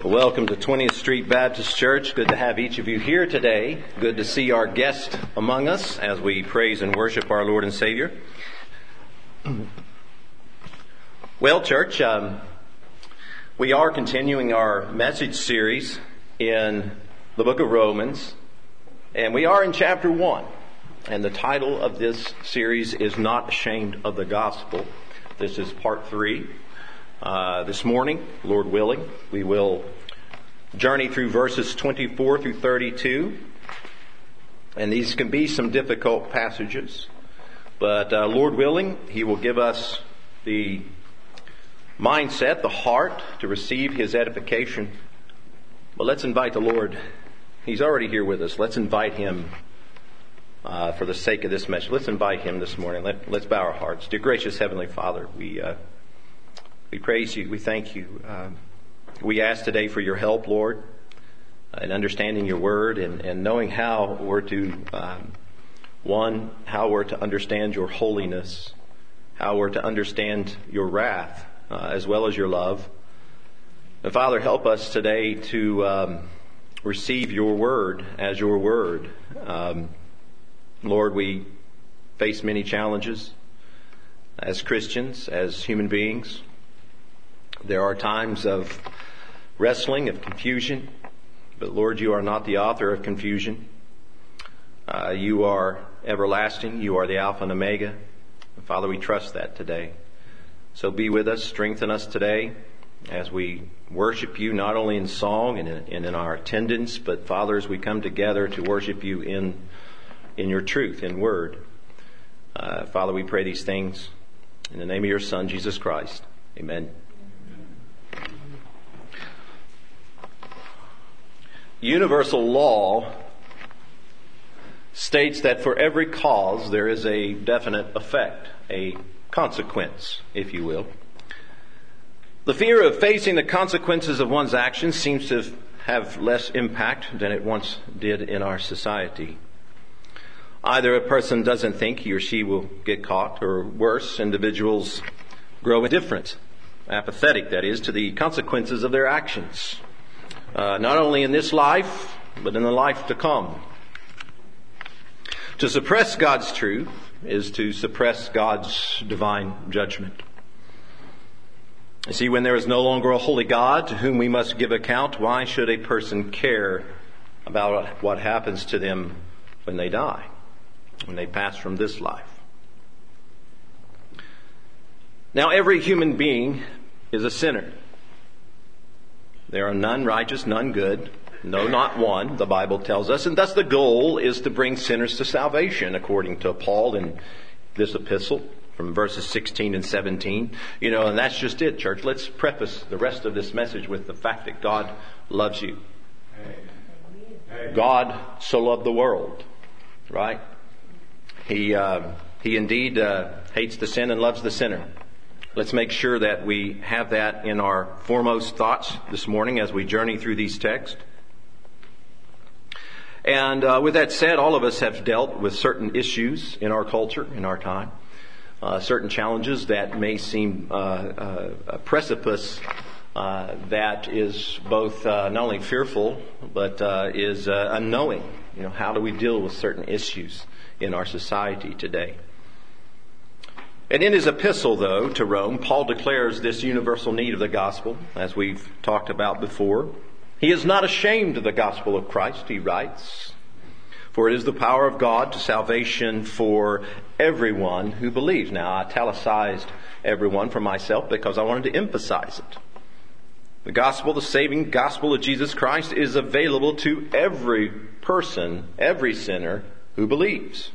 Welcome to 20th Street Baptist Church. Good to have each of you here today. Good to see our guest among us as we praise and worship our Lord and Savior. Well, church, we are continuing our message series in the book of Romans, and we are in chapter 1. And the title of this series is Not Ashamed of the Gospel. This is part 3. This morning, Lord willing, we will journey through verses 24 through 32. And these can be some difficult passages. But Lord willing, He will give us the mindset, the heart to receive His edification. But let's invite the Lord. He's already here with us. Let's invite Him for the sake of this message. Let's invite Him this morning. Let's bow our hearts. Dear gracious Heavenly Father, we praise You. We thank You. We ask today for Your help, Lord, in understanding Your Word and knowing how we're to, how we're to understand Your holiness, how we're to understand Your wrath, as well as Your love. And Father, help us today to receive Your Word as Your Word. Lord, we face many challenges as Christians, as human beings. There are times of wrestling, of confusion, but Lord, You are not the author of confusion. You are everlasting. You are the Alpha and Omega. And Father, we trust that today. So be with us, strengthen us today as we worship You, not only in song and in our attendance, but Father, as we come together to worship You in Your truth, in Word. Father, we pray these things in the name of Your Son, Jesus Christ. Amen. Universal law states that for every cause there is a definite effect, a consequence, if you will. The fear of facing the consequences of one's actions seems to have less impact than it once did in our society. Either a person doesn't think he or she will get caught, or worse, individuals grow indifferent, apathetic, that is, to the consequences of their actions. Not only in this life, but in the life to come. To suppress God's truth is to suppress God's divine judgment. You see, when there is no longer a holy God to whom we must give account, why should a person care about what happens to them when they die, when they pass from this life? Now, every human being is a sinner. There are none righteous, none good, no, not one, the Bible tells us. And thus the goal is to bring sinners to salvation, according to Paul in this epistle from verses 16 and 17. And that's just it, church. Let's preface the rest of this message with the fact that God loves you. God so loved the world, right? He indeed hates the sin and loves the sinner. Let's make sure that we have that in our foremost thoughts this morning as we journey through these texts. And with that said, all of us have dealt with certain issues in our culture, in our time. Certain challenges that may seem a precipice that is both not only fearful, but is unknowing. How do we deal with certain issues in our society today? And in his epistle, though, to Rome, Paul declares this universal need of the gospel, as we've talked about before. He is not ashamed of the gospel of Christ, he writes, for it is the power of God to salvation for everyone who believes. Now, I italicized everyone for myself because I wanted to emphasize it. The gospel, the saving gospel of Jesus Christ, is available to every person, every sinner who believes.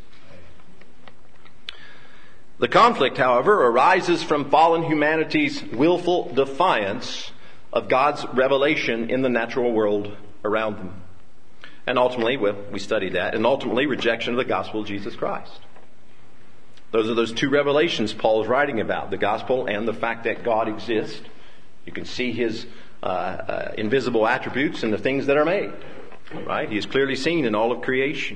The conflict, however, arises from fallen humanity's willful defiance of God's revelation in the natural world around them. And ultimately, we studied that, and ultimately rejection of the gospel of Jesus Christ. Those are those two revelations Paul is writing about, the gospel and the fact that God exists. You can see His invisible attributes in the things that are made. Right? He is clearly seen in all of creation.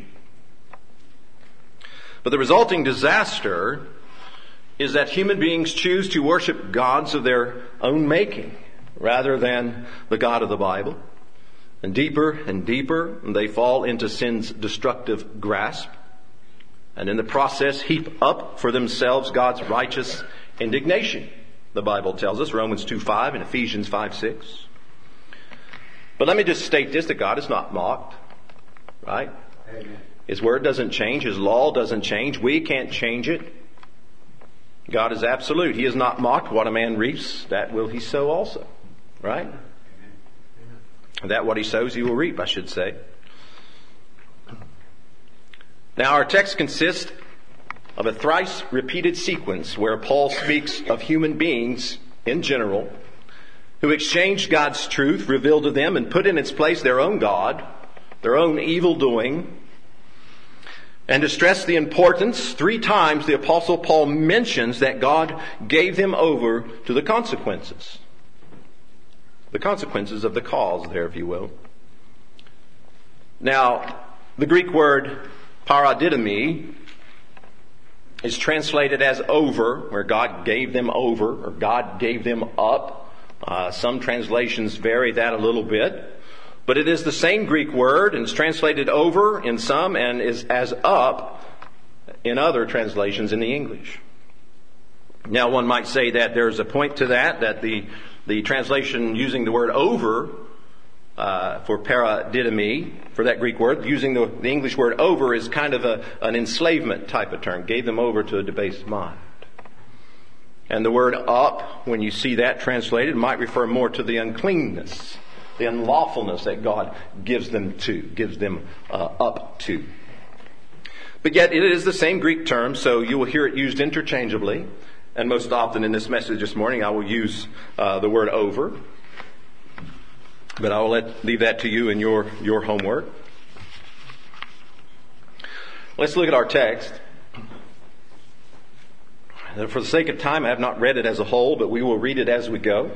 But the resulting disaster is that human beings choose to worship gods of their own making rather than the God of the Bible. And deeper they fall into sin's destructive grasp. And in the process heap up for themselves God's righteous indignation. The Bible tells us, Romans 2:5 and Ephesians 5:6. But let me just state this, that God is not mocked. Right? Amen. His word doesn't change. His law doesn't change. We can't change it. God is absolute. He is not mocked. What a man reaps, that will he sow also. Right? That what he sows, he will reap, I should say. Now our text consists of a thrice repeated sequence where Paul speaks of human beings in general who exchanged God's truth revealed to them and put in its place their own God, their own evil doing. And to stress the importance, 3 times the Apostle Paul mentions that God gave them over to the consequences. The consequences of the cause there, if you will. Now, the Greek word paradidomi is translated as over, where God gave them over, or God gave them up. Some translations vary that a little bit. But it is the same Greek word, and it's translated over in some and is as up in other translations in the English. Now one might say that there's a point to that the translation using the word over for paradidomi, for that Greek word, using the English word over is kind of an enslavement type of term. Gave them over to a debased mind. And the word up, when you see that translated, might refer more to the uncleanness, the unlawfulness that God gives them up to. But yet it is the same Greek term, so you will hear it used interchangeably. And most often in this message this morning, I will use the word over. But I will leave that to you in your homework. Let's look at our text. For the sake of time, I have not read it as a whole, but we will read it as we go.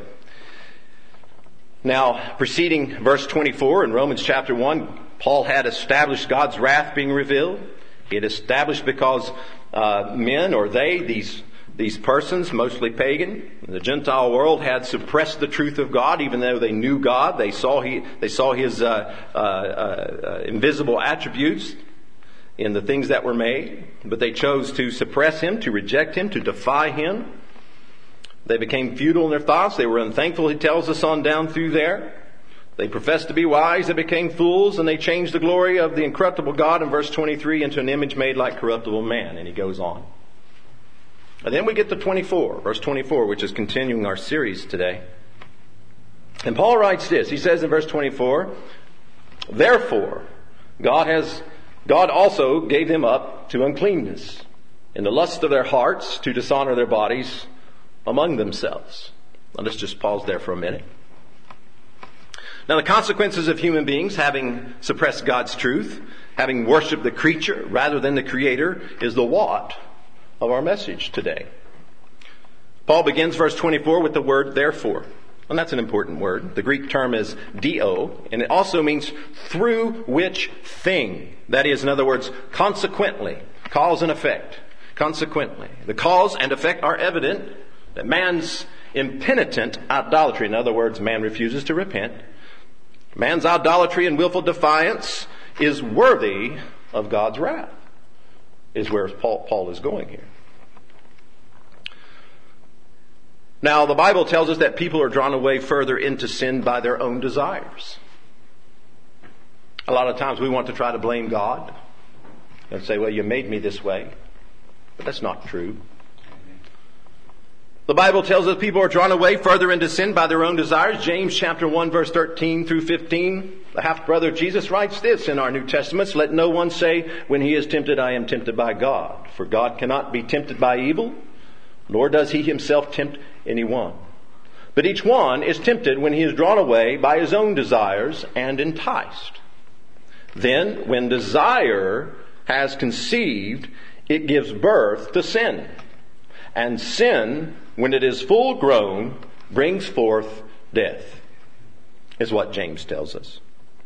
Now, preceding verse 24 in Romans chapter 1, Paul had established God's wrath being revealed. He had established because men, or these persons, mostly pagan, the Gentile world, had suppressed the truth of God, even though they knew God. They saw His invisible attributes in the things that were made, but they chose to suppress Him, to reject Him, to defy Him. They became futile in their thoughts. They were unthankful, he tells us on down through there. They professed to be wise. They became fools, and they changed the glory of the incorruptible God in verse 23 into an image made like corruptible man. And he goes on. And then we get to 24, verse 24, which is continuing our series today. And Paul writes this. He says in verse 24, "Therefore, God also gave them up to uncleanness, in the lust of their hearts, to dishonor their bodies among themselves." Now, let's just pause there for a minute. Now, the consequences of human beings having suppressed God's truth, having worshipped the creature rather than the Creator, is the what of our message today. Paul begins verse 24 with the word therefore. And that's an important word. The Greek term is dio, and it also means through which thing. That is, in other words, consequently. Cause and effect. Consequently. The cause and effect are evident that man's impenitent idolatry, in other words, man refuses to repent, man's idolatry and willful defiance is worthy of God's wrath, is where Paul is going here. Now, the Bible tells us that people are drawn away further into sin by their own desires. A lot of times we want to try to blame God and say, well, you made me this way. But that's not true. The Bible tells us people are drawn away further into sin by their own desires. James chapter 1 verse 13 through 15. The half-brother of Jesus writes this in our New Testaments. "Let no one say when he is tempted, I am tempted by God. For God cannot be tempted by evil, nor does He Himself tempt anyone. But each one is tempted when he is drawn away by his own desires and enticed. Then when desire has conceived, it gives birth to sin. And sin, when it is full grown, brings forth death," is what James tells us.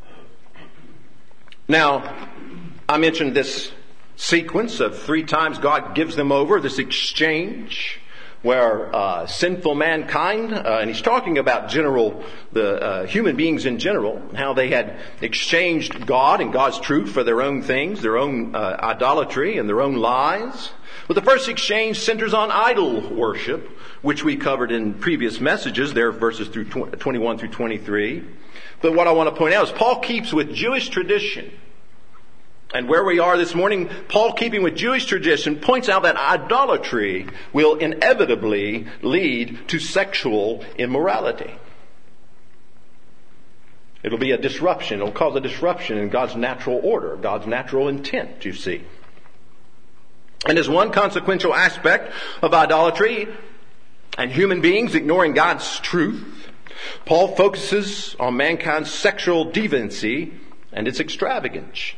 Now, I mentioned this sequence of 3 times God gives them over, this exchange. where sinful mankind, and he's talking about the human beings in general, how they had exchanged God and God's truth for their own things, their own idolatry and their own lies. But the first exchange centers on idol worship, which we covered in previous messages, there verses through 21 through 23. But what I want to point out is Paul keeps with Jewish tradition. And where we are this morning, Paul, keeping with Jewish tradition, points out that idolatry will inevitably lead to sexual immorality. It'll be a disruption. It'll cause a disruption in God's natural order, God's natural intent, you see. And as one consequential aspect of idolatry and human beings ignoring God's truth, Paul focuses on mankind's sexual deviancy and its extravagance.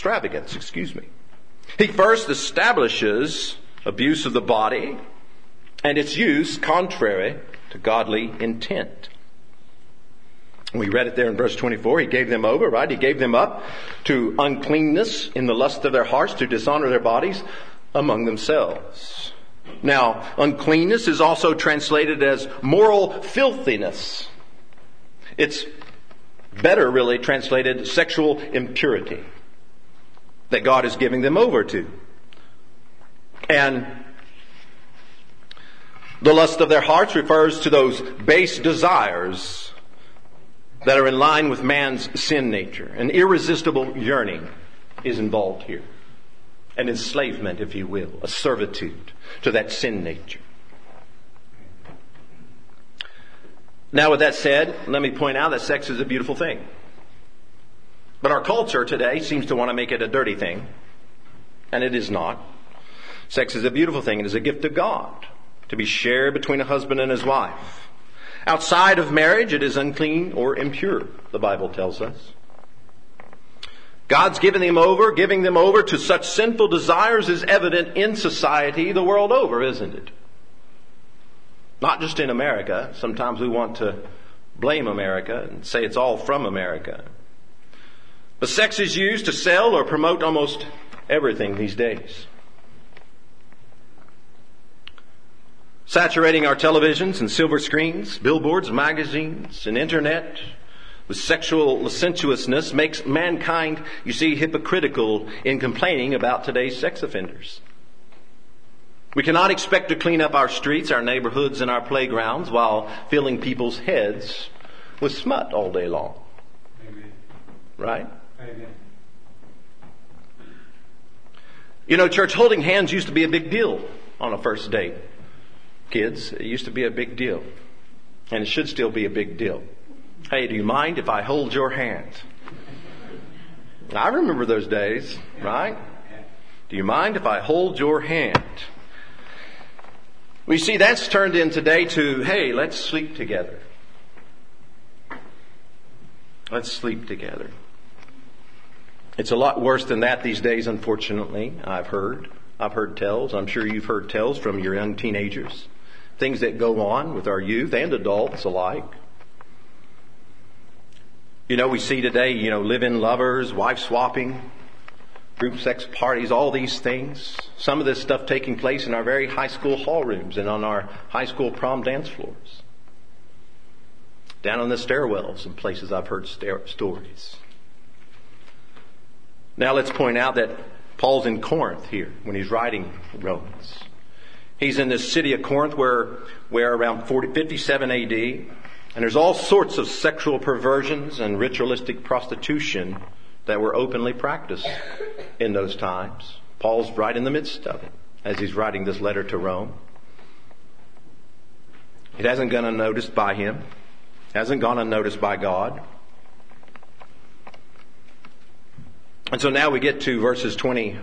He first establishes abuse of the body and its use contrary to godly intent. We read it there in verse 24. He gave them over, right? He gave them up to uncleanness in the lust of their hearts, to dishonor their bodies among themselves. Now, uncleanness is also translated as moral filthiness. It's better really translated sexual impurity that God is giving them over to. And the lust of their hearts refers to those base desires that are in line with man's sin nature. An irresistible yearning is involved here. An enslavement, if you will, a servitude to that sin nature. Now, with that said, let me point out that sex is a beautiful thing. But our culture today seems to want to make it a dirty thing. And it is not. Sex is a beautiful thing. It is a gift of God to be shared between a husband and his wife. Outside of marriage, it is unclean or impure, the Bible tells us. God's giving them over to such sinful desires is evident in society the world over, isn't it? Not just in America. Sometimes we want to blame America and say it's all from America. But sex is used to sell or promote almost everything these days. Saturating our televisions and silver screens, billboards, magazines, and internet with sexual licentiousness makes mankind, you see, hypocritical in complaining about today's sex offenders. We cannot expect to clean up our streets, our neighborhoods, and our playgrounds while filling people's heads with smut all day long. Amen. Right? Amen. You know, church, holding hands used to be a big deal on a first date. Kids, it used to be a big deal. And it should still be a big deal. Hey, do you mind if I hold your hand? I remember those days, right? Do you mind if I hold your hand? We see that's turned in today to, hey, let's sleep together. Let's sleep together. It's a lot worse than that these days, unfortunately, I've heard tells. I'm sure you've heard tells from your young teenagers. Things that go on with our youth and adults alike. You know, we see today, live-in lovers, wife swapping, group sex parties, all these things. Some of this stuff taking place in our very high school hall rooms and on our high school prom dance floors. Down on the stairwells and places I've heard stories. Now let's point out that Paul's in Corinth here when he's writing Romans. He's in this city of Corinth where around 57 AD, and there's all sorts of sexual perversions and ritualistic prostitution that were openly practiced in those times. Paul's right in the midst of it as he's writing this letter to Rome. It hasn't gone unnoticed by him. Hasn't gone unnoticed by God. And so now we get to verses 25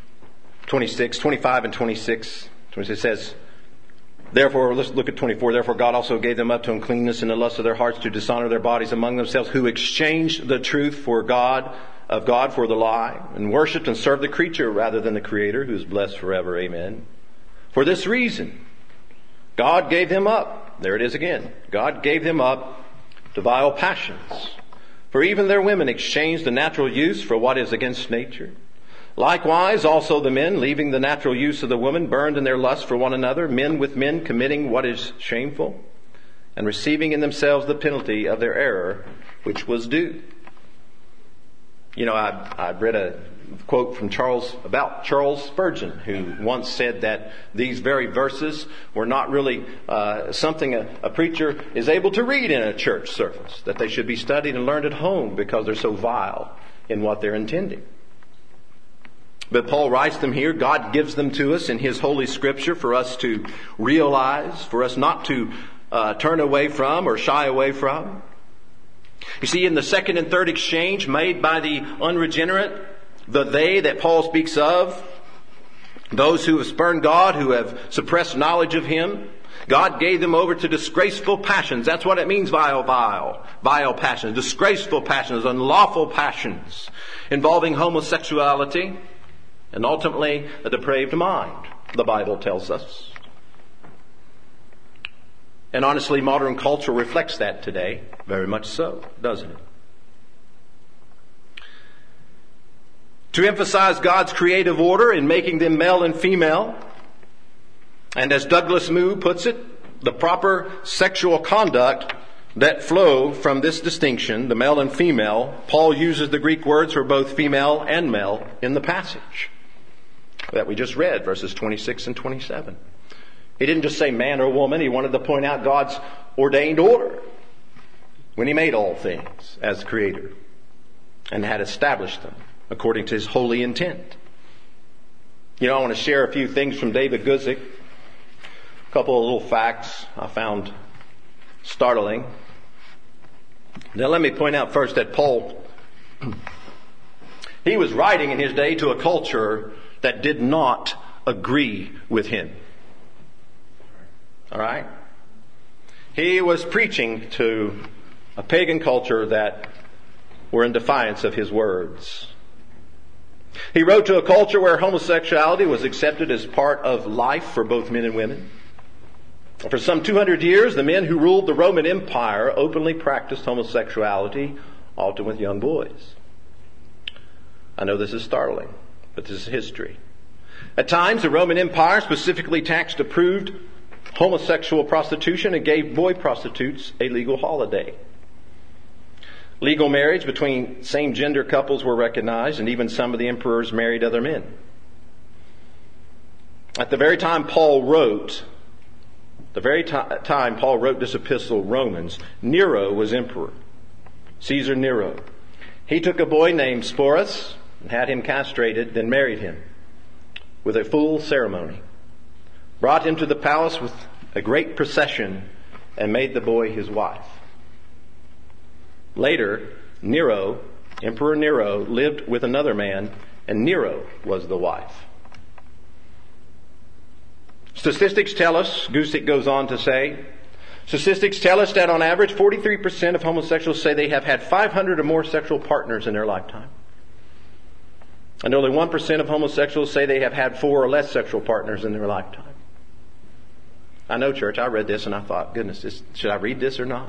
and 26. It says, therefore, let's look at 24. Therefore God also gave them up to uncleanness in the lust of their hearts to dishonor their bodies among themselves, who exchanged the truth for God for the lie, and worshipped and served the creature rather than the Creator, who is blessed forever. Amen. For this reason, God gave them up. There it is again. God gave them up to vile passions. For even their women exchanged the natural use for what is against nature. Likewise, also the men, leaving the natural use of the woman, burned in their lust for one another, men with men committing what is shameful, and receiving in themselves the penalty of their error, which was due. You know, I read a quote from about Charles Spurgeon, who once said that these very verses were not really something a preacher is able to read in a church service, that they should be studied and learned at home because they're so vile in what they're intending. But Paul writes them here. God gives them to us in His Holy Scripture for us to realize, for us not to turn away from or shy away from. You see, in the second and third exchange made by the unregenerate, the they that Paul speaks of, those who have spurned God, who have suppressed knowledge of Him, God gave them over to disgraceful passions. That's what it means, vile passions, disgraceful passions, unlawful passions, involving homosexuality, and ultimately a depraved mind, the Bible tells us. And honestly, modern culture reflects that today. Very much so, doesn't it? To emphasize God's creative order in making them male and female, and as Douglas Moo puts it, the proper sexual conduct that flow from this distinction, the male and female, Paul uses the Greek words for both female and male in the passage that we just read, verses 26 and 27. He didn't just say man or woman. He wanted to point out God's ordained order when He made all things as Creator and had established them according to His holy intent. You know, I want to share a few things from David Guzik. A couple of little facts I found startling. Now let me point out first that Paul, he was writing in his day to a culture that did not agree with him. All right? He was preaching to a pagan culture that were in defiance of his words. He wrote to a culture where homosexuality was accepted as part of life for both men and women. For some 200 years, the men who ruled the Roman Empire openly practiced homosexuality, often with young boys. I know this is startling, but this is history. At times, the Roman Empire specifically taxed approved homosexual prostitution and gave boy prostitutes a legal holiday. Legal marriage between same-gender couples were recognized, and even some of the emperors married other men. At the very time Paul wrote this epistle, Romans, Nero was emperor. Caesar Nero. He took a boy named Sporus and had him castrated, then married him with a full ceremony. Brought him to the palace with a great procession and made the boy his wife. Later, Emperor Nero, lived with another man, and Nero was the wife. Statistics tell us, Guzik goes on to say, statistics tell us that on average 43% of homosexuals say they have had 500 or more sexual partners in their lifetime. And only 1% of homosexuals say they have had 4 or less sexual partners in their lifetime. I know, church, I read this and I thought, goodness, should I read this or not?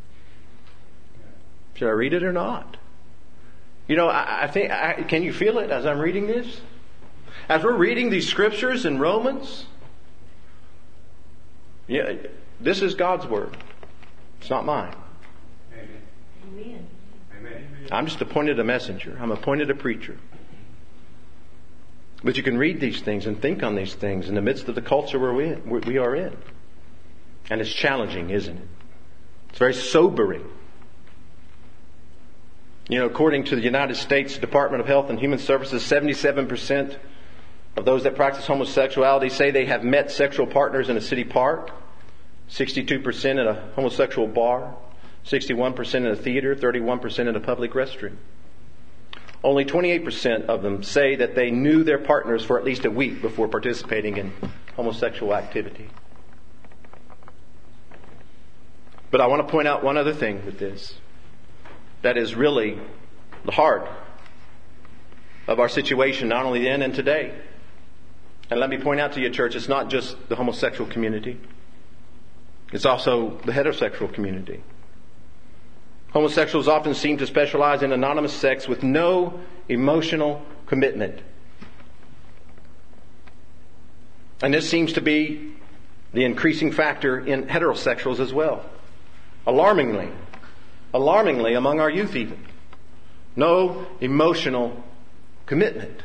Should I read it or not? You know, I think, can you feel it as I'm reading this? As we're reading these scriptures in Romans, yeah, this is God's word. It's not mine. Amen. Amen. I'm just appointed a messenger. I'm appointed a preacher. But you can read these things and think on these things in the midst of the culture we are in. And it's challenging, isn't it? It's very sobering. You know, according to the United States Department of Health and Human Services, 77% of those that practice homosexuality say they have met sexual partners in a city park, 62% in a homosexual bar, 61% in a theater, 31% in a public restroom. Only 28% of them say that they knew their partners for at least a week before participating in homosexual activity. But I want to point out one other thing with this. That is really the heart of our situation, not only then and today. And let me point out to you, church, it's not just the homosexual community. It's also the heterosexual community. Homosexuals often seem to specialize in anonymous sex with no emotional commitment And this seems to be the increasing factor in heterosexuals as well. Alarmingly among our youth even. No emotional commitment.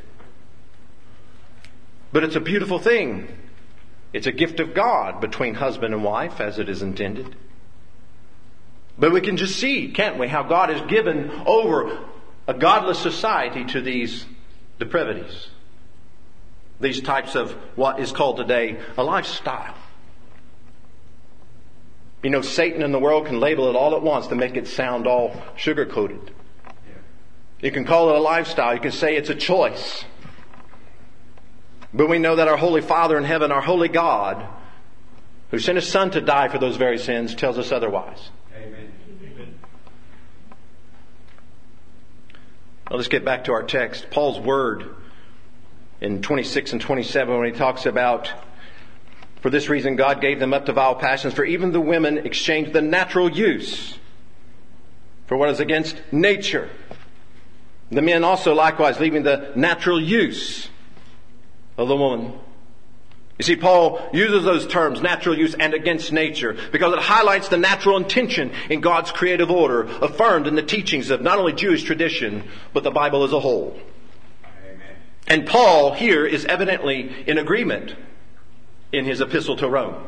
But it's a beautiful thing. It's a gift of God between husband and wife as it is intended. But we can just see, can't we, how God has given over a godless society to these depravities. These types of what is called today a lifestyle. You know, Satan and the world can label it all at once to make it sound all sugar-coated. You can call it a lifestyle. You can say it's a choice. But we know that our Holy Father in heaven, our holy God, who sent His Son to die for those very sins, tells us otherwise. Amen. Well, let's get back to our text. Paul's word in 26 and 27 when he talks about, for this reason God gave them up to vile passions, for even the women exchanged the natural use for what is against nature. The men also likewise leaving the natural use of the woman. You see, Paul uses those terms, natural use and against nature, because it highlights the natural intention in God's creative order, affirmed in the teachings of not only Jewish tradition, but the Bible as a whole. Amen. And Paul here is evidently in agreement in his epistle to Rome.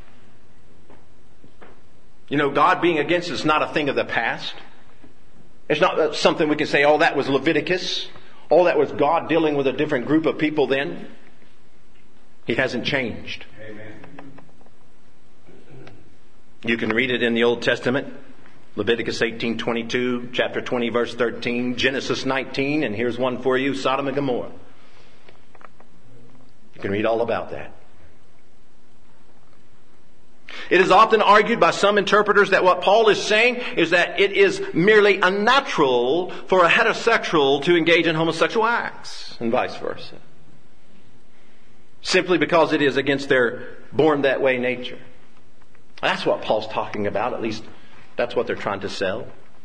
You know, God being against is not a thing of the past. It's not something we can say, oh, that was Leviticus. Oh, that was God dealing with a different group of people then. He hasn't changed. Amen. You can read it in the Old Testament. Leviticus 18:22, chapter 20, verse 13, Genesis 19, and here's one for you, Sodom and Gomorrah. You can read all about that. It is often argued by some interpreters that what Paul is saying is that it is merely unnatural for a heterosexual to engage in homosexual acts, and vice versa. Simply because it is against their born that way nature. That's what Paul's talking about. At least that's what they're trying to sell.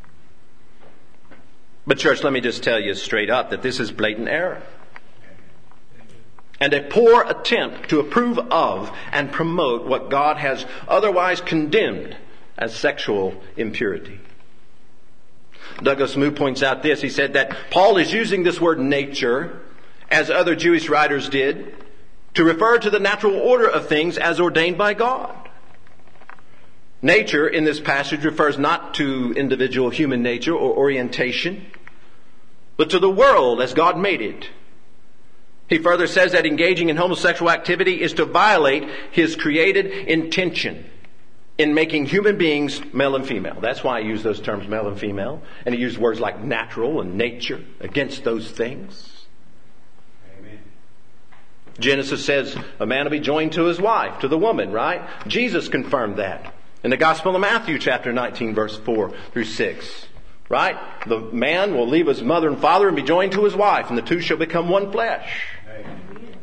But church, let me just tell you straight up that this is blatant error. And a poor attempt to approve of and promote what God has otherwise condemned as sexual impurity. Douglas Moo points out this. He said that Paul is using this word nature, as other Jewish writers did, to refer to the natural order of things as ordained by God. Nature in this passage refers not to individual human nature or orientation, but to the world as God made it. He further says that engaging in homosexual activity is to violate His created intention in making human beings male and female. That's why I use those terms, male and female. And he used words like natural and nature against those things. Amen. Genesis says a man will be joined to his wife, to the woman, right? Jesus confirmed that in the Gospel of Matthew, chapter 19, verse 4 through 6. Right? The man will leave his mother and father and be joined to his wife, and the two shall become one flesh. Amen.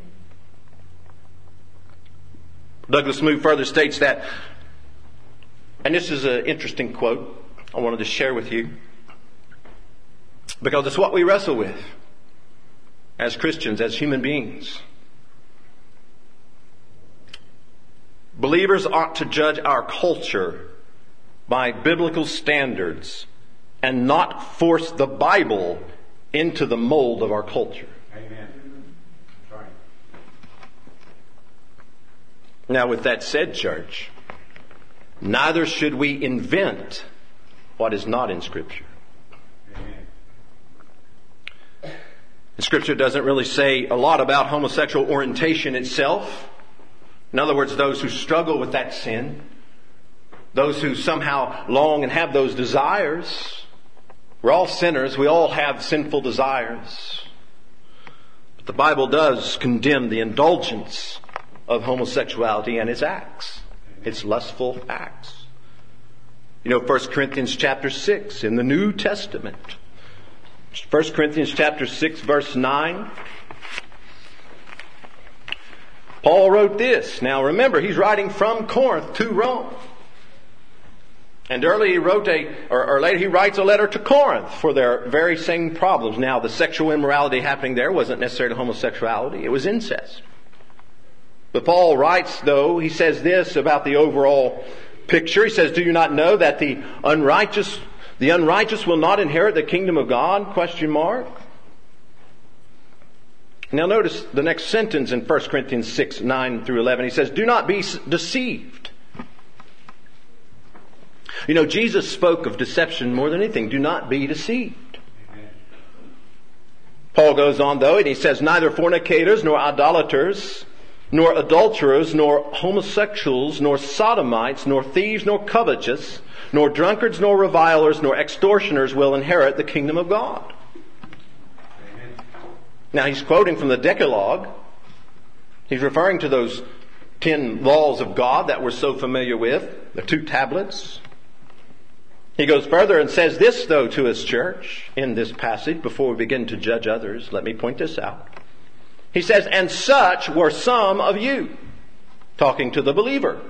Douglas Moo further states that, and this is an interesting quote I wanted to share with you, because it's what we wrestle with as Christians, as human beings. Believers ought to judge our culture by biblical standards and not force the Bible into the mold of our culture. Amen. That's right. Now, with that said, church, neither should we invent what is not in Scripture. Amen. The Scripture doesn't really say a lot about homosexual orientation itself. In other words, those who struggle with that sin, those who somehow long and have those desires. We're all sinners. We all have sinful desires. But the Bible does condemn the indulgence of homosexuality and its acts, its lustful acts. You know, 1 Corinthians chapter 6 in the New Testament. 1 Corinthians chapter 6, verse 9. Paul wrote this. Now remember, he's writing from Corinth to Rome. And early he wrote later he writes a letter to Corinth for their very same problems. Now, the sexual immorality happening there wasn't necessarily homosexuality. It was incest. But Paul writes, though, he says this about the overall picture. He says, do you not know that the unrighteous will not inherit the kingdom of God? ? Now notice the next sentence in 1 Corinthians 6, 9 through 11. He says, do not be deceived. You know, Jesus spoke of deception more than anything. Do not be deceived. Paul goes on, though, and he says, neither fornicators, nor idolaters, nor adulterers, nor homosexuals, nor sodomites, nor thieves, nor covetous, nor drunkards, nor revilers, nor extortioners will inherit the kingdom of God. Amen. Now he's quoting from the Decalogue. He's referring to those 10 laws of God that we're so familiar with, the 2 tablets. He goes further and says this, though, to his church in this passage before we begin to judge others. Let me point this out. He says, and such were some of you, talking to the believer.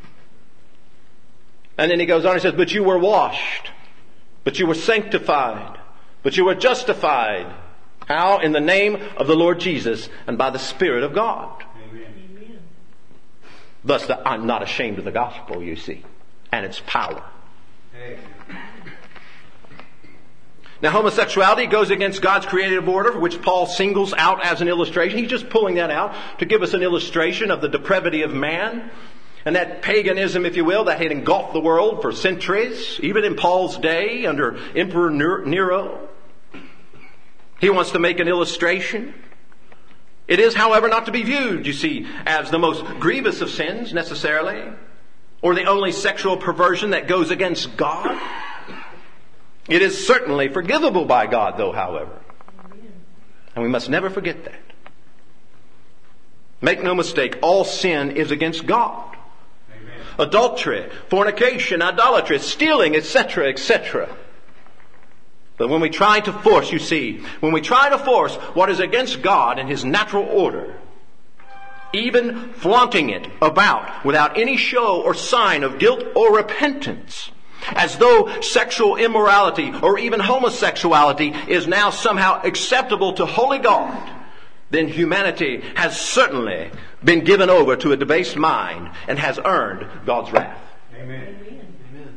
And then he goes on, he says, but you were washed, but you were sanctified, but you were justified. How? In the name of the Lord Jesus and by the Spirit of God. Amen. Thus, I'm not ashamed of the gospel, you see, and its power. Amen. Now, homosexuality goes against God's creative order, which Paul singles out as an illustration. He's just pulling that out to give us an illustration of the depravity of man. And that paganism, if you will, that had engulfed the world for centuries, even in Paul's day under Emperor Nero. He wants to make an illustration. It is, however, not to be viewed, you see, as the most grievous of sins necessarily, or the only sexual perversion that goes against God. It is certainly forgivable by God, though, however. And we must never forget that. Make no mistake, all sin is against God. Amen. Adultery, fornication, idolatry, stealing, etc., etc. But when we try to force, you see, when we try to force what is against God and His natural order, even flaunting it about without any show or sign of guilt or repentance, as though sexual immorality or even homosexuality is now somehow acceptable to holy God, then humanity has certainly been given over to a debased mind and has earned God's wrath. Amen. Amen.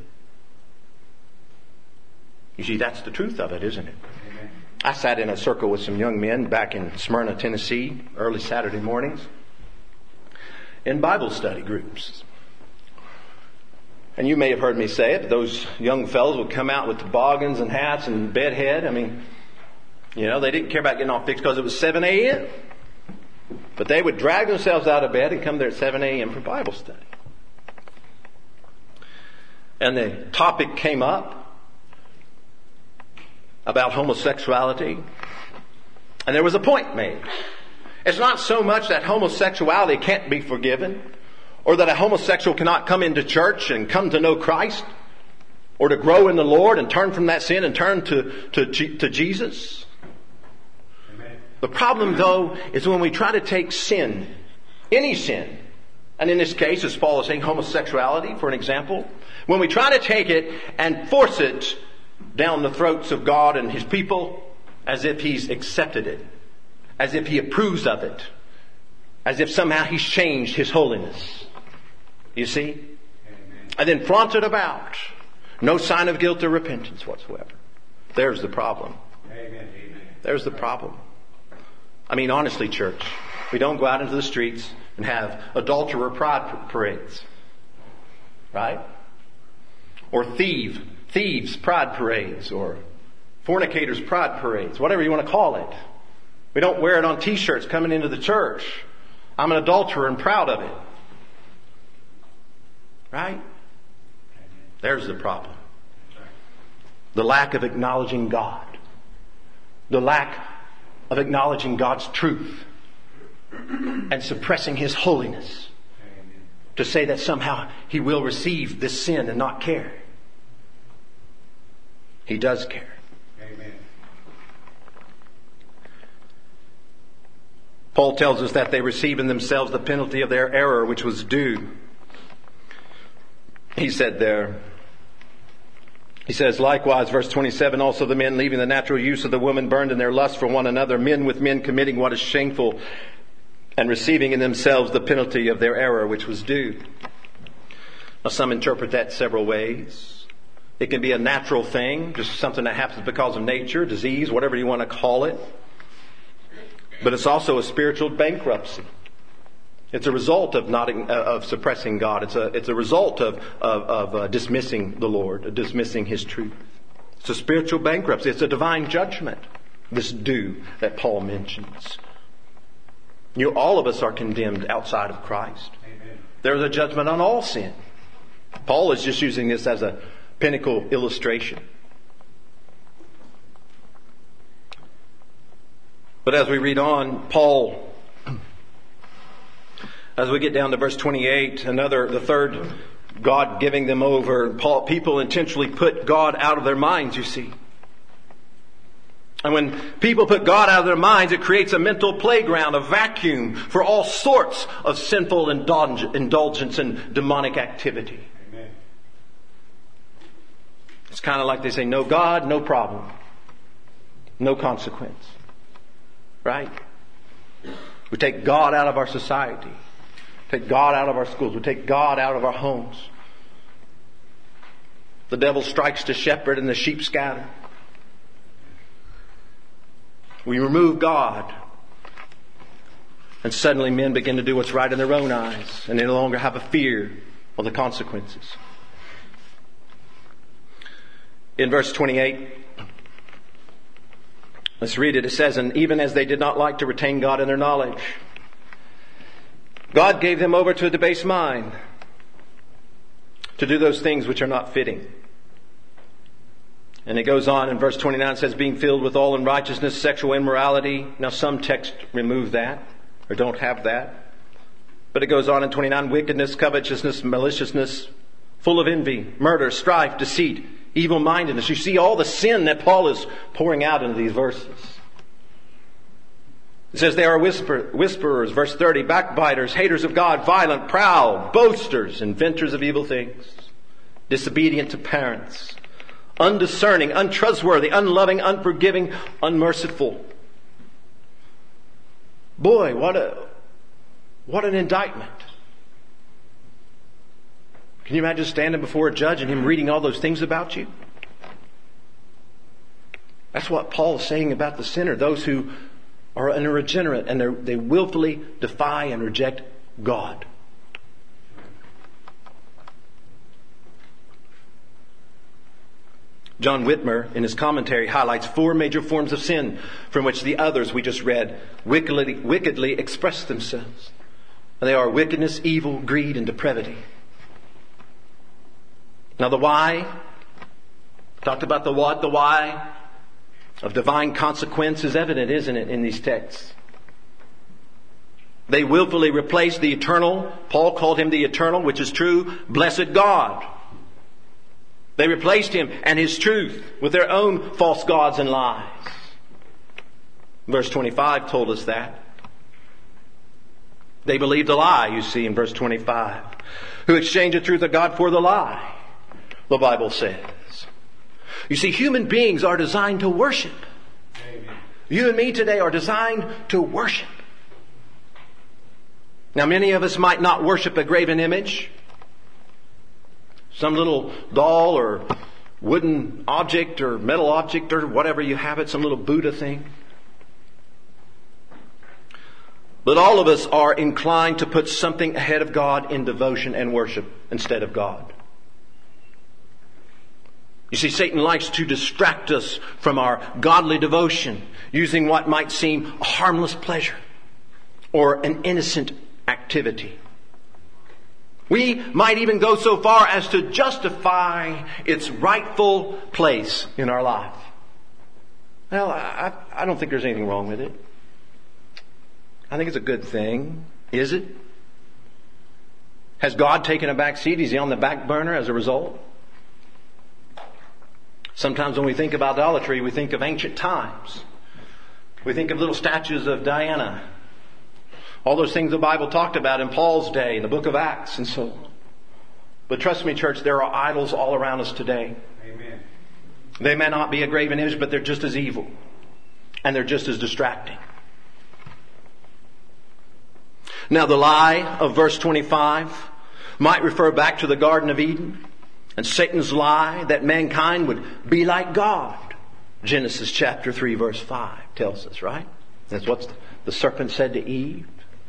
You see, that's the truth of it, isn't it? Amen. I sat in a circle with some young men back in Smyrna, Tennessee, early Saturday mornings, in Bible study groups. And you may have heard me say it, those young fellows would come out with toboggans and hats and bedhead. I mean, you know, they didn't care about getting all fixed because it was 7 a.m. But they would drag themselves out of bed and come there at 7 a.m. for Bible study. And the topic came up about homosexuality. And there was a point made. It's not so much that homosexuality can't be forgiven, or that a homosexual cannot come into church and come to know Christ, or to grow in the Lord and turn from that sin and turn to Jesus. Amen. The problem, though, is when we try to take sin, any sin, and in this case, as Paul is saying, homosexuality, for an example, when we try to take it and force it down the throats of God and His people as if He's accepted it, as if He approves of it, as if somehow He's changed His holiness. You see? Amen. And then flaunt it about. No sign of guilt or repentance whatsoever. There's the problem. Amen. There's the problem. I mean, honestly, church, we don't go out into the streets and have adulterer pride parades. Right? Or thieves pride parades, or fornicators pride parades, whatever you want to call it. We don't wear it on t-shirts coming into the church. I'm an adulterer and proud of it. Right? There's the problem. The lack of acknowledging God. The lack of acknowledging God's truth. And suppressing His holiness. To say that somehow He will receive this sin and not care. He does care. Amen. Paul tells us that they receive in themselves the penalty of their error, which was due. He said there, he says, likewise, verse 27, also the men leaving the natural use of the woman burned in their lust for one another, men with men committing what is shameful and receiving in themselves the penalty of their error which was due. Now, some interpret that several ways. It can be a natural thing, just something that happens because of nature, disease, whatever you want to call it. But it's also a spiritual bankruptcy. It's a result of suppressing God. It's a result of dismissing the Lord, of dismissing His truth. It's a spiritual bankruptcy. It's a divine judgment, this due that Paul mentions. All of us are condemned outside of Christ. Amen. There's a judgment on all sin. Paul is just using this as a pinnacle illustration. But as we read on, Paul, as we get down to verse 28, the third God giving them over, people intentionally put God out of their minds, you see. And when people put God out of their minds, it creates a mental playground, a vacuum for all sorts of sinful indulgence and demonic activity. Amen. It's kind of like they say, no God, no problem. No consequence. Right? We take God out of our society. Take God out of our schools. We take God out of our homes. The devil strikes the shepherd and the sheep scatter. We remove God. And suddenly men begin to do what's right in their own eyes. And they no longer have a fear of the consequences. In verse 28, let's read it. It says, and even as they did not like to retain God in their knowledge, God gave them over to a debased mind to do those things which are not fitting. And it goes on in verse 29, it says, being filled with all unrighteousness, sexual immorality. Now some texts remove that, or don't have that. But it goes on in 29, wickedness, covetousness, maliciousness, full of envy, murder, strife, deceit, evil-mindedness. You see all the sin that Paul is pouring out into these verses. It says they are whisperers, verse 30, backbiters, haters of God, violent, proud, boasters, inventors of evil things, disobedient to parents, undiscerning, untrustworthy, unloving, unforgiving, unmerciful. Boy, what an indictment. Can you imagine standing before a judge and him reading all those things about you? That's what Paul is saying about the sinner, those who are unregenerate and they willfully defy and reject God. John Whitmer, in his commentary, highlights 4 major forms of sin from which the others we just read wickedly express themselves. And they are wickedness, evil, greed, and depravity. Now the why, talked about the what, the why of divine consequence is evident, isn't it, in these texts? They willfully replaced the eternal, Paul called Him the eternal, which is true, blessed God. They replaced Him and His truth with their own false gods and lies. Verse 25 told us that. They believed a lie, you see, in verse 25. Who exchanged the truth of God for the lie, the Bible says. You see, human beings are designed to worship. Amen. You and me today are designed to worship. Now, many of us might not worship a graven image. Some little doll or wooden object or metal object or whatever you have it, some little Buddha thing. But all of us are inclined to put something ahead of God in devotion and worship instead of God. You see, Satan likes to distract us from our godly devotion using what might seem a harmless pleasure or an innocent activity. We might even go so far as to justify its rightful place in our life. Well, I don't think there's anything wrong with it. I think it's a good thing. Is it? Has God taken a back seat? Is He on the back burner as a result? Sometimes when we think of idolatry, we think of ancient times. We think of little statues of Diana. All those things the Bible talked about in Paul's day, in the book of Acts and so on. But trust me, church, there are idols all around us today. Amen. They may not be a graven image, but they're just as evil. And they're just as distracting. Now the lie of verse 25 might refer back to the Garden of Eden and Satan's lie that mankind would be like God. Genesis chapter 3 verse 5 tells us, right? That's what the serpent said to Eve.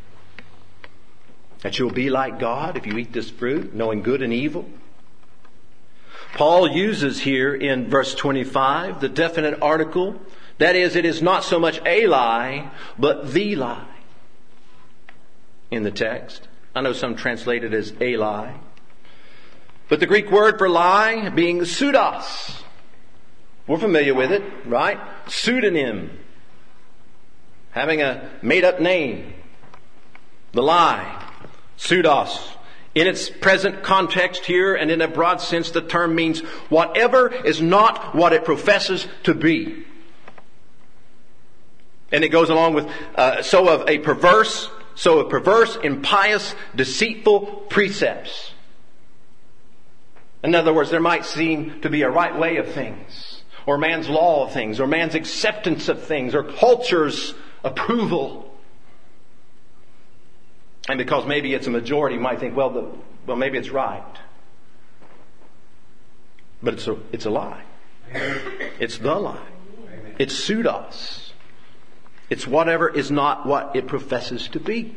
That you'll be like God if you eat this fruit, knowing good and evil. Paul uses here in verse 25 the definite article. That is, it is not so much a lie, but the lie in the text. I know some translate it as a lie. But the Greek word for lie being pseudos. We're familiar with it, right? Pseudonym. Having a made-up name. The lie. Pseudos. In its present context here and in a broad sense, the term means whatever is not what it professes to be. And it goes along with so of perverse, impious, deceitful precepts. In other words, there might seem to be a right way of things, or man's law of things, or man's acceptance of things, or culture's approval. And because maybe it's a majority, you might think, well, maybe it's right. But it's a lie. It's the lie. It's pseudos. It's whatever is not what it professes to be.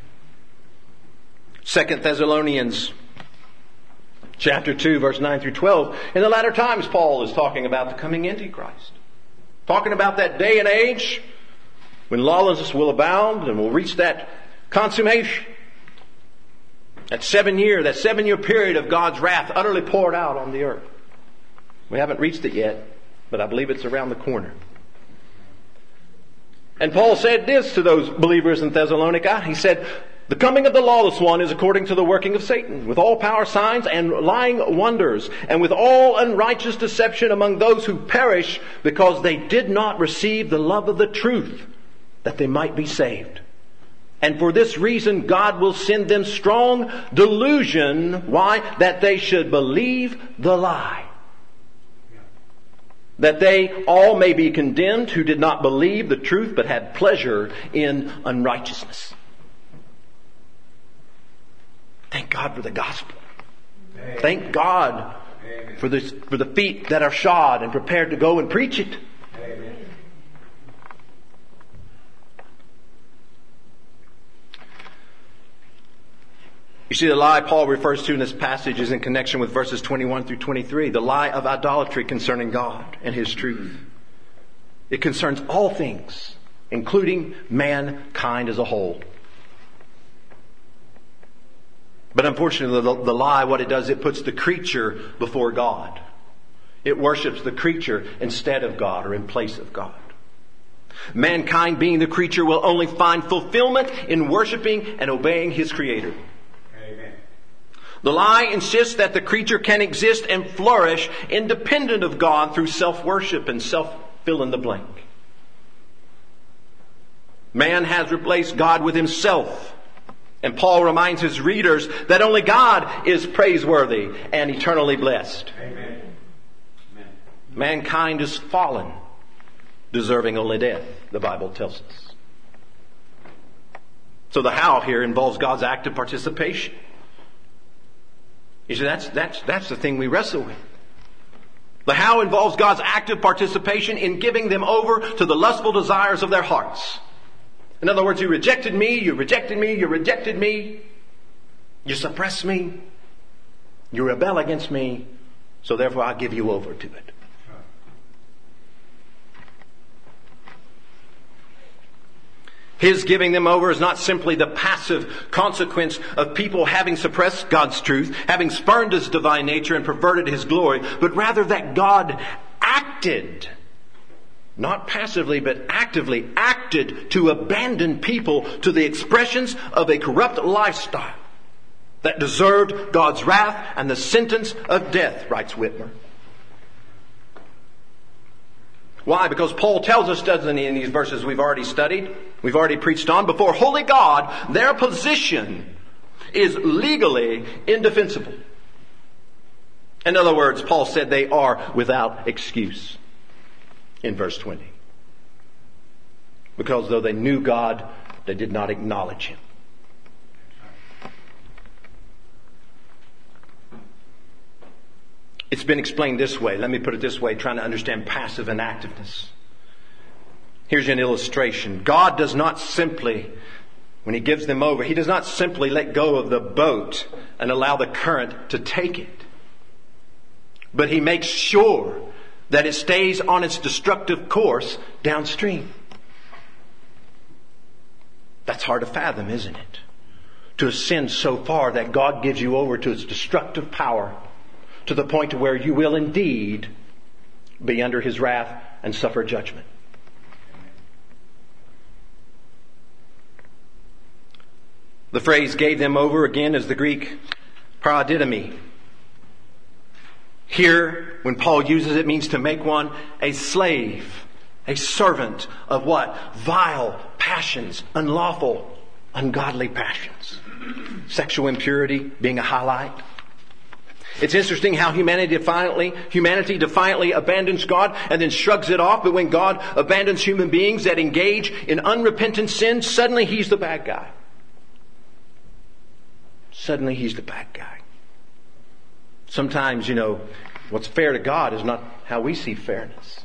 2 Thessalonians chapter 2, verse 9 through 12. In the latter times, Paul is talking about the coming Antichrist. Talking about that day and age when lawlessness will abound and will reach that consummation. That 7-year period of God's wrath utterly poured out on the earth. We haven't reached it yet, but I believe it's around the corner. And Paul said this to those believers in Thessalonica. He said, the coming of the lawless one is according to the working of Satan, with all power, signs, and lying wonders, and with all unrighteous deception among those who perish, because they did not receive the love of the truth, that they might be saved. And for this reason, God will send them strong delusion. Why? That they should believe the lie. That they all may be condemned who did not believe the truth, but had pleasure in unrighteousness. Thank God for the gospel. Amen. Thank God for the feet that are shod and prepared to go and preach it. Amen. You see, the lie Paul refers to in this passage is in connection with verses 21 through 23. The lie of idolatry concerning God and His truth. It concerns all things, including mankind as a whole. But unfortunately, the lie, what it does, it puts the creature before God. It worships the creature instead of God or in place of God. Mankind, being the creature, will only find fulfillment in worshiping and obeying His Creator. Amen. The lie insists that the creature can exist and flourish independent of God through self-worship and self-fill-in-the-blank. Man has replaced God with himself. And Paul reminds his readers that only God is praiseworthy and eternally blessed. Amen. Amen. Mankind is fallen, deserving only death, the Bible tells us. So the how here involves God's active participation. You see, that's the thing we wrestle with. The how involves God's active participation in giving them over to the lustful desires of their hearts. In other words, you rejected me, you rejected me, you rejected me. You suppress me. You rebel against me. So therefore I'll give you over to it. His giving them over is not simply the passive consequence of people having suppressed God's truth, having spurned His divine nature and perverted His glory, but rather that God acted, not passively, but actively acted to abandon people to the expressions of a corrupt lifestyle that deserved God's wrath and the sentence of death, writes Whitmer. Why? Because Paul tells us, doesn't he, in these verses we've already studied, we've already preached on, before holy God, their position is legally indefensible. In other words, Paul said they are without excuse in verse 20. Because though they knew God, they did not acknowledge Him. It's been explained this way. Let me put it this way, trying to understand passive and activeness. Here's an illustration. God does not simply, when He gives them over, He does not simply let go of the boat and allow the current to take it. But He makes sure that it stays on its destructive course downstream. That's hard to fathom, isn't it? To ascend so far that God gives you over to its destructive power to the point to where you will indeed be under His wrath and suffer judgment. The phrase gave them over again is the Greek paradidomi. Here, when Paul uses it, means to make one a slave, a servant of what? Vile passions, unlawful, ungodly passions. Sexual impurity being a highlight. It's interesting how humanity defiantly abandons God and then shrugs it off. But when God abandons human beings that engage in unrepentant sin, suddenly He's the bad guy. Suddenly He's the bad guy. Sometimes, what's fair to God is not how we see fairness.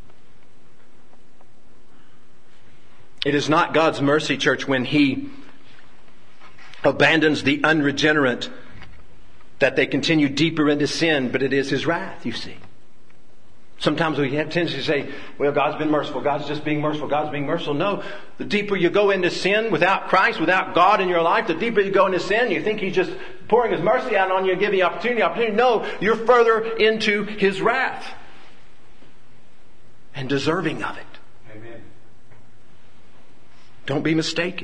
It is not God's mercy, church, when He abandons the unregenerate that they continue deeper into sin, but it is His wrath, you see. Sometimes we have tendency to say, well, God's been merciful. God's just being merciful. God's being merciful. No, the deeper you go into sin without Christ, without God in your life, the deeper you go into sin, you think He's just pouring His mercy out on you and giving you opportunity. No, you're further into His wrath and deserving of it. Amen. Don't be mistaken.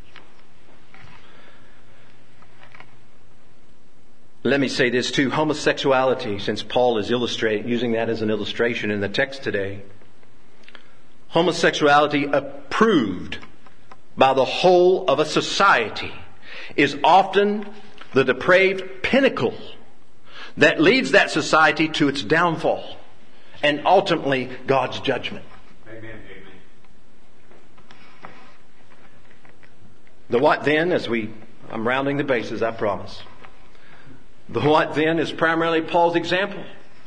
Let me say this too. Homosexuality, since Paul is using that as an illustration in the text today. Homosexuality approved by the whole of a society is often the depraved pinnacle that leads that society to its downfall and ultimately God's judgment. Amen. The what then, I'm rounding the bases, I promise. The what then is primarily Paul's example.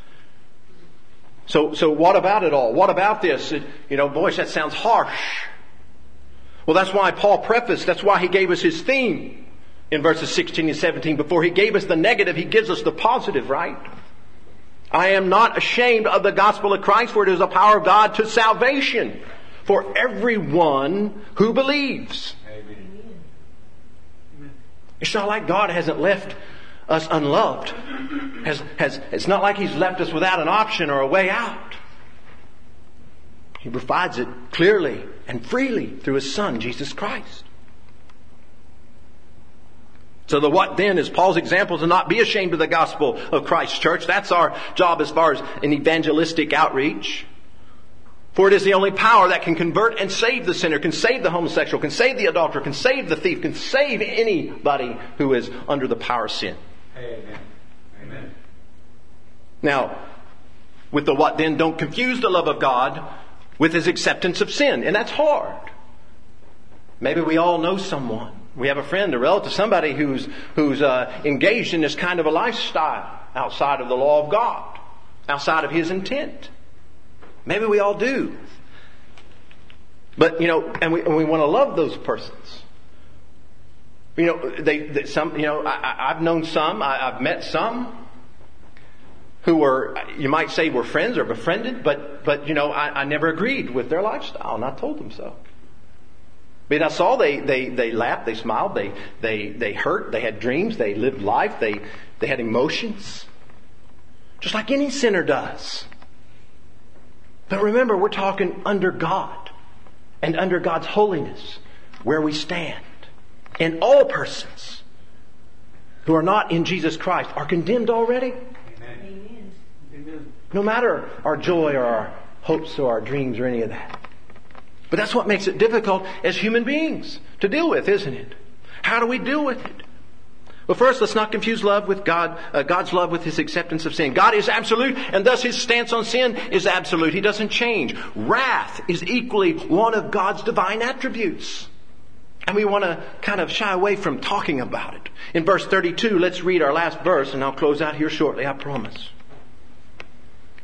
So what about it all? What about this? Boy, that sounds harsh. Well, that's why Paul prefaced, that's why he gave us his theme in verses 16 and 17. Before he gave us the negative, he gives us the positive, right? I am not ashamed of the gospel of Christ, for it is the power of God to salvation for everyone who believes. Amen. It's not like God hasn't left us unloved. It's not like He's left us without an option or a way out. He provides it clearly and freely through His Son, Jesus Christ. So the what then is Paul's example to not be ashamed of the gospel of Christ, church. That's our job as far as an evangelistic outreach. For it is the only power that can convert and save the sinner, can save the homosexual, can save the adulterer, can save the thief, can save anybody who is under the power of sin. Amen. Amen. Now, with the what then, don't confuse the love of God with His acceptance of sin. And that's hard. Maybe we all know someone. We have a friend, a relative, somebody who's engaged in this kind of a lifestyle outside of the law of God, outside of His intent. Maybe we all do. But, and we want to love those persons. I've known some, I've met some who were, you might say, were friends or befriended, but I never agreed with their lifestyle, and I told them so. But I saw they laughed, they smiled, they hurt, they had dreams, they lived life, they had emotions, just like any sinner does. But remember, we're talking under God and under God's holiness, where we stand. And all persons who are not in Jesus Christ are condemned already. Amen. Amen. No matter our joy or our hopes or our dreams or any of that. But that's what makes it difficult as human beings to deal with, isn't it? How do we deal with it? Well, first, let's not confuse love with God's love with His acceptance of sin. God is absolute, and thus His stance on sin is absolute. He doesn't change. Wrath is equally one of God's divine attributes. And we want to kind of shy away from talking about it. In verse 32, let's read our last verse, and I'll close out here shortly, I promise.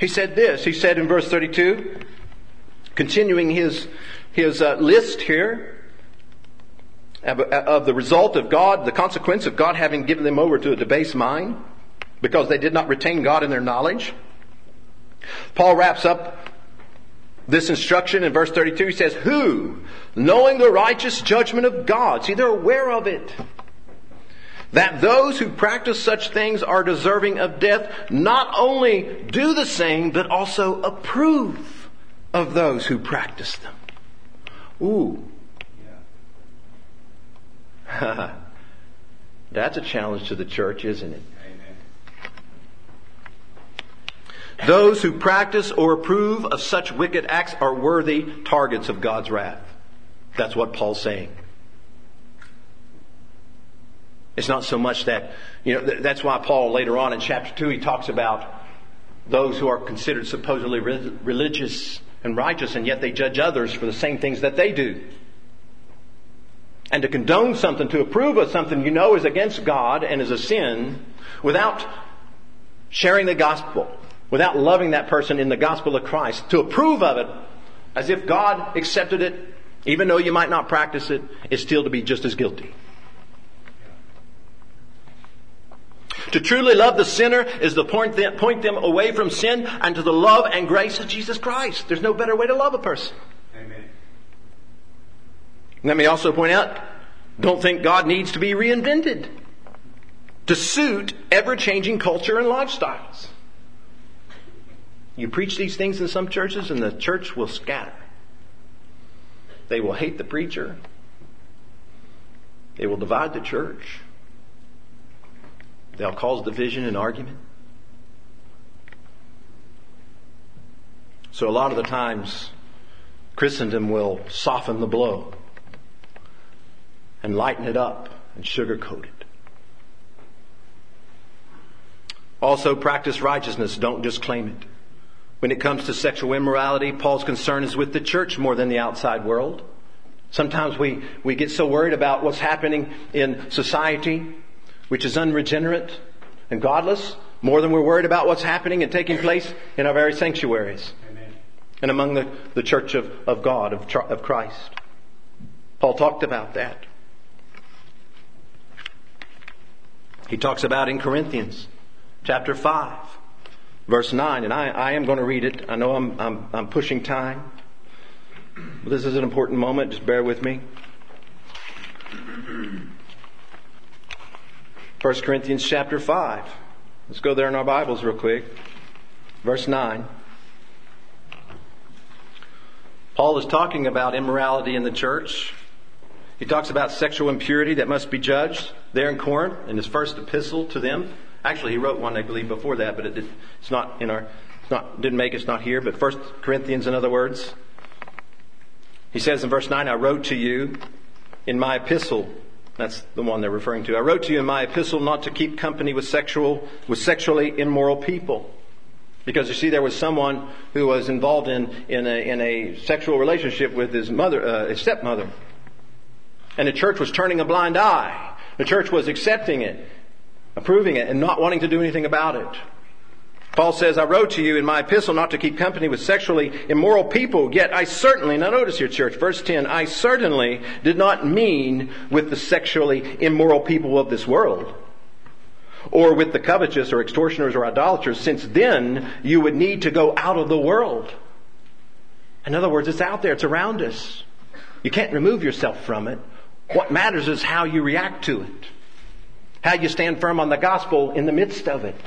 He said this. He said in verse 32, continuing his list here of the result of God, the consequence of God having given them over to a debased mind because they did not retain God in their knowledge. Paul wraps up this instruction in verse 32. He says, who, knowing the righteous judgment of God, see, they're aware of it, that those who practice such things are deserving of death, not only do the same, but also approve of those who practice them. Ooh. Yeah. That's a challenge to the church, isn't it? Those who practice or approve of such wicked acts are worthy targets of God's wrath. That's what Paul's saying. It's not so much that, that's why Paul later on in chapter 2, he talks about those who are considered supposedly religious and righteous, and yet they judge others for the same things that they do. And to condone something, to approve of something you know is against God and is a sin, without sharing the gospel, without loving that person in the gospel of Christ, to approve of it as if God accepted it, even though you might not practice it, is still to be just as guilty. To truly love the sinner is to point them away from sin and to the love and grace of Jesus Christ. There's no better way to love a person. Amen. Let me also point out, don't think God needs to be reinvented to suit ever-changing culture and lifestyles. You preach these things in some churches and the church will scatter. They will hate the preacher. They will divide the church. They'll cause division and argument. So a lot of the times, Christendom will soften the blow and lighten it up and sugarcoat it. Also, practice righteousness. Don't just claim it. When it comes to sexual immorality, Paul's concern is with the church more than the outside world. Sometimes we get so worried about what's happening in society, which is unregenerate and godless, more than we're worried about what's happening and taking place in our very sanctuaries. Amen. And among the church of God, of Christ. Paul talked about that. He talks about in Corinthians chapter 5, verse 9, and I am going to read it. I know I'm pushing time. But this is an important moment. Just bear with me. 1 Corinthians chapter 5. Let's go there in our Bibles real quick. Verse 9. Paul is talking about immorality in the church. He talks about sexual impurity that must be judged there in Corinth in his first epistle to them. Actually, he wrote one, I believe, before that, but it's not here. But 1 Corinthians, in other words, he says in verse 9, I wrote to you in my epistle. That's the one they're referring to. I wrote to you in my epistle not to keep company with sexually immoral people. Because you see, there was someone who was involved in a sexual relationship with his stepmother. And the church was turning a blind eye. The church was accepting it, approving it, and not wanting to do anything about it. Paul says, I wrote to you in my epistle not to keep company with sexually immoral people, yet I certainly, now notice here, church, verse 10, I certainly did not mean with the sexually immoral people of this world, or with the covetous or extortioners or idolaters, since then you would need to go out of the world. In other words, it's out there, it's around us. You can't remove yourself from it. What matters is how you react to it. How you stand firm on the gospel in the midst of it.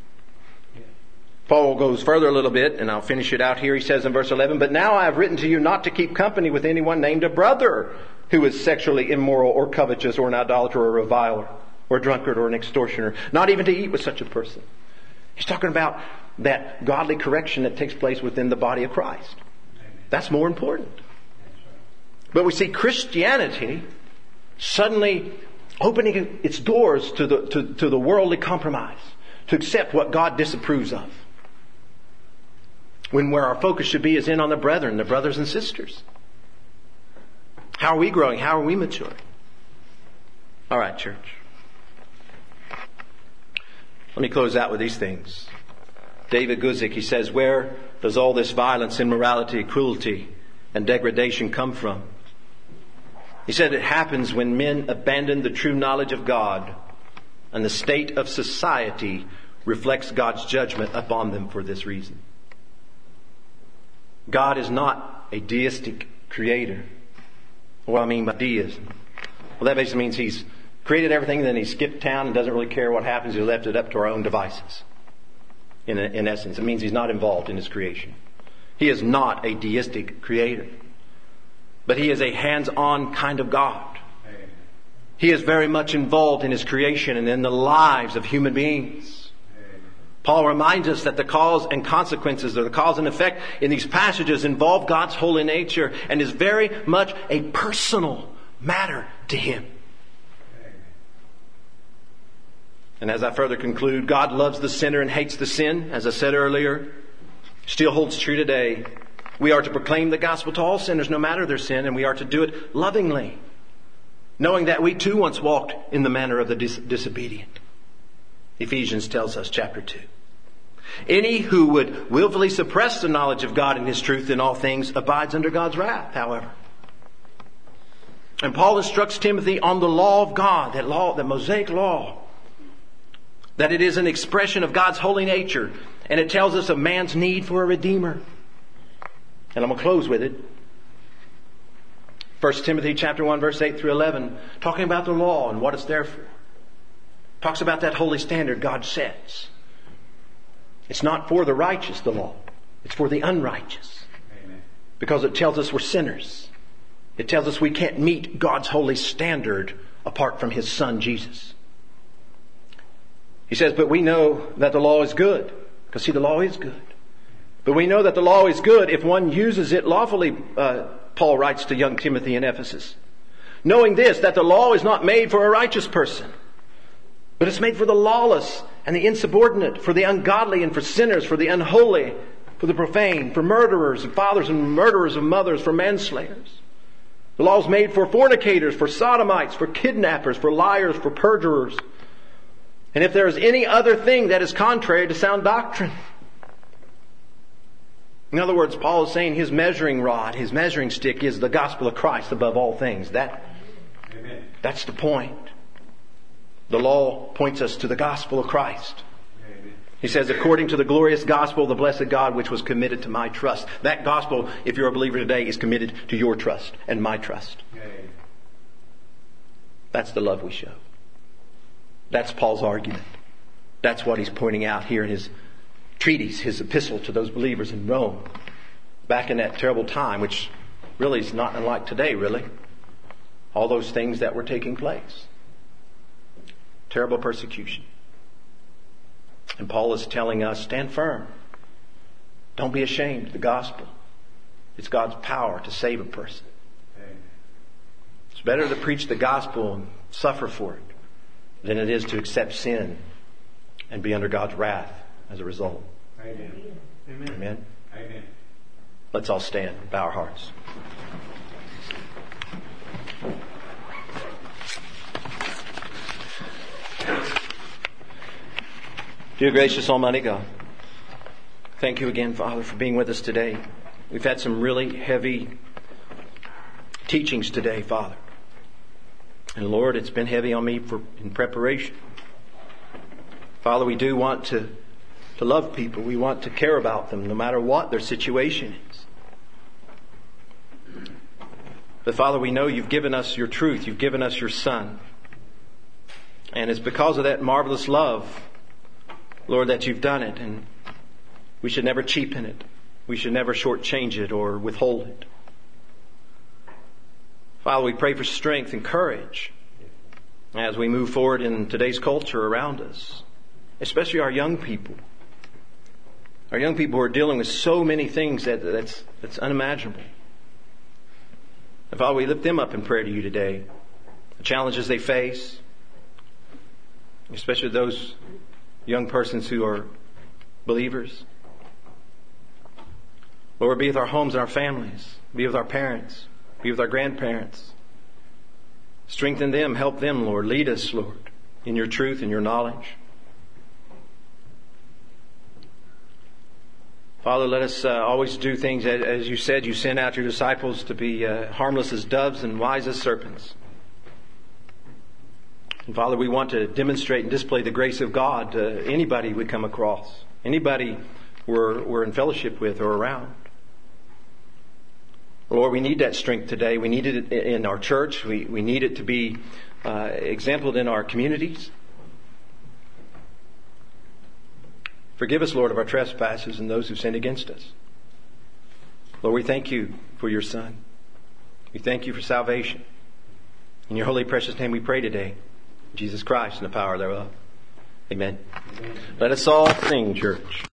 Paul goes further a little bit, and I'll finish it out here. He says in verse 11, but now I have written to you not to keep company with anyone named a brother who is sexually immoral or covetous or an idolater or a reviler or a drunkard or an extortioner. Not even to eat with such a person. He's talking about that godly correction that takes place within the body of Christ. That's more important. But we see Christianity suddenly opening its doors to the worldly compromise, to accept what God disapproves of. When where our focus should be is in on the brethren, the brothers and sisters. How are we growing? How are we maturing? All right, church. Let me close out with these things. David Guzik, he says, where does all this violence, immorality, cruelty, and degradation come from? He said it happens when men abandon the true knowledge of God, and the state of society reflects God's judgment upon them for this reason. God is not a deistic creator. What I mean by deism? Well, that basically means He's created everything, then He skipped town and doesn't really care what happens. He left it up to our own devices. In essence, it means He's not involved in His creation. He is not a deistic creator. But He is a hands-on kind of God. He is very much involved in His creation and in the lives of human beings. Paul reminds us that the cause and consequences, or the cause and effect in these passages, involve God's holy nature and is very much a personal matter to Him. And as I further conclude, God loves the sinner and hates the sin, as I said earlier, still holds true today. We are to proclaim the gospel to all sinners, no matter their sin, and we are to do it lovingly, knowing that we too once walked in the manner of the disobedient. Ephesians tells us, chapter 2. Any who would willfully suppress the knowledge of God and His truth in all things abides under God's wrath, however. And Paul instructs Timothy on the law of God, that law, the Mosaic law, that it is an expression of God's holy nature, and it tells us of man's need for a Redeemer. And I'm going to close with it. 1 Timothy chapter 1, verse 8 through 11, talking about the law and what it's there for. Talks about that holy standard God sets. It's not for the righteous, the law. It's for the unrighteous. Amen. Because it tells us we're sinners. It tells us we can't meet God's holy standard apart from His Son, Jesus. He says, but we know that the law is good. Because see, the law is good. But we know that the law is good if one uses it lawfully, Paul writes to young Timothy in Ephesus. Knowing this, that the law is not made for a righteous person, but it's made for the lawless and the insubordinate, for the ungodly and for sinners, for the unholy, for the profane, for murderers and fathers and murderers of mothers, for manslayers. The law is made for fornicators, for sodomites, for kidnappers, for liars, for perjurers. And if there is any other thing that is contrary to sound doctrine. In other words, Paul is saying his measuring rod, his measuring stick is the gospel of Christ above all things. Amen. That's the point. The law points us to the gospel of Christ. Amen. He says, according to the glorious gospel of the blessed God, which was committed to my trust. That gospel, if you're a believer today, is committed to your trust and my trust. Amen. That's the love we show. That's Paul's argument. That's what he's pointing out here in his treatise, his epistle to those believers in Rome. Back in that terrible time, which really is not unlike today, really. All those things that were taking place. Terrible persecution. And Paul is telling us, stand firm. Don't be ashamed of the gospel. It's God's power to save a person. Amen. It's better to preach the gospel and suffer for it than it is to accept sin and be under God's wrath as a result. Amen. Amen. Amen. Let's all stand and bow our hearts. Dear gracious Almighty God, thank you again, Father, for being with us today. We've had some really heavy teachings today, Father. And Lord, it's been heavy on me in preparation. Father, we do want to love people. We want to care about them no matter what their situation is. But Father, we know you've given us your truth. You've given us your Son. And it's because of that marvelous love, Lord, that you've done it. And we should never cheapen it. We should never shortchange it or withhold it. Father, we pray for strength and courage as we move forward in today's culture around us, especially our young people. Our young people are dealing with so many things that's unimaginable. And Father, we lift them up in prayer to you today. The challenges they face, especially those young persons who are believers. Lord, be with our homes and our families. Be with our parents. Be with our grandparents. Strengthen them. Help them, Lord. Lead us, Lord, in your truth and your knowledge. Father, let us always do things as you said. You sent out your disciples to be harmless as doves and wise as serpents. And Father, we want to demonstrate and display the grace of God to anybody we come across, anybody we're in fellowship with or around. Lord, we need that strength today. We need it in our church. We need it to be exemplified in our communities. Forgive us, Lord, of our trespasses and those who sinned against us. Lord, we thank you for your Son. We thank you for salvation. In your holy precious name we pray today. Jesus Christ and the power thereof. Amen. Let us all sing, church.